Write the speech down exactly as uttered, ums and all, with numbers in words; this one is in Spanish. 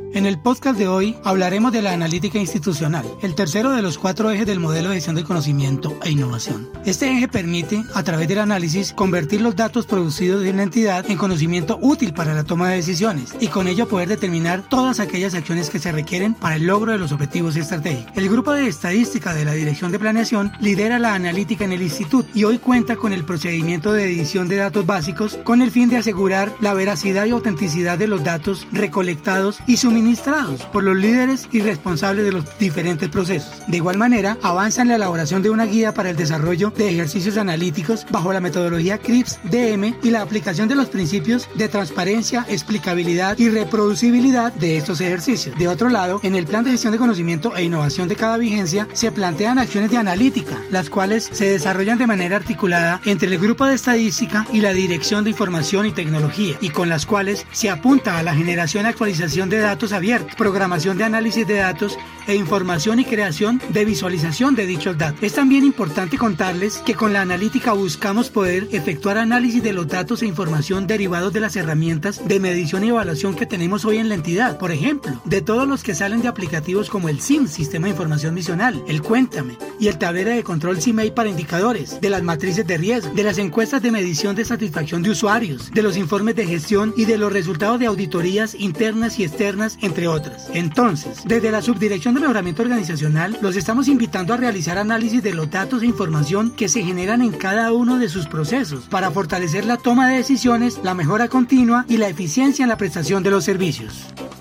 En el podcast de hoy hablaremos de la analítica institucional, el tercero de los cuatro ejes del modelo de gestión del conocimiento e innovación. Este eje permite, a través del análisis, convertir los datos producidos en una entidad en conocimiento útil para la toma de decisiones y con ello poder determinar todas aquellas acciones que se requieren para el logro de los objetivos estratégicos. El grupo de estadística de la Dirección de Planeación lidera la analítica en el instituto y hoy cuenta con el procedimiento de edición de datos básicos con el fin de asegurar la veracidad y autenticidad de los datos recolectados y suministrados administrados por los líderes y responsables de los diferentes procesos. De igual manera, avanza en la elaboración de una guía para el desarrollo de ejercicios analíticos bajo la metodología C R I P S D M y la aplicación de los principios de transparencia, explicabilidad y reproducibilidad de estos ejercicios. De otro lado, en el plan de gestión de conocimiento e innovación de cada vigencia se plantean acciones de analítica, las cuales se desarrollan de manera articulada entre el grupo de estadística y la Dirección de Información y Tecnología, y con las cuales se apunta a la generación y actualización de datos abiertos, programación de análisis de datos e información y creación de visualización de dichos datos. Es también importante contarles que con la analítica buscamos poder efectuar análisis de los datos e información derivados de las herramientas de medición y evaluación que tenemos hoy en la entidad. Por ejemplo, de todos los que salen de aplicativos como el S I M, Sistema de Información Misional, el Cuéntame y el tablero de control S I M E I para indicadores, de las matrices de riesgo, de las encuestas de medición de satisfacción de usuarios, de los informes de gestión y de los resultados de auditorías internas y externas, entre otras. Entonces, desde la Subdirección de Mejoramiento Organizacional, los estamos invitando a realizar análisis de los datos e información que se generan en cada uno de sus procesos para fortalecer la toma de decisiones, la mejora continua y la eficiencia en la prestación de los servicios.